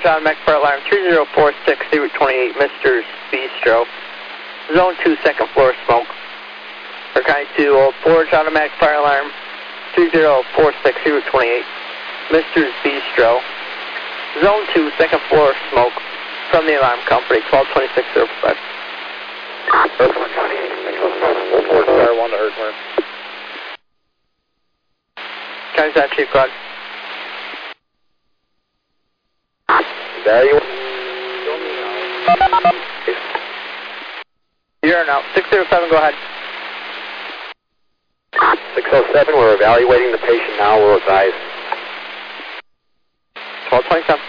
automatic fire alarm 3046, Route 28, Mr. Bistro. Zone 2, second floor smoke. Or kind to Old Forge automatic fire alarm 3046, Route 28, Mr. Bistro. Zone 2, second floor smoke from the alarm company, 122605. Earthworm County, Old Forge Fire 1 to Earthworm. County Side Chief, go ahead. Evaluate. You're out. 607, go ahead. 607, we're evaluating the patient now, we'll advise. 1227.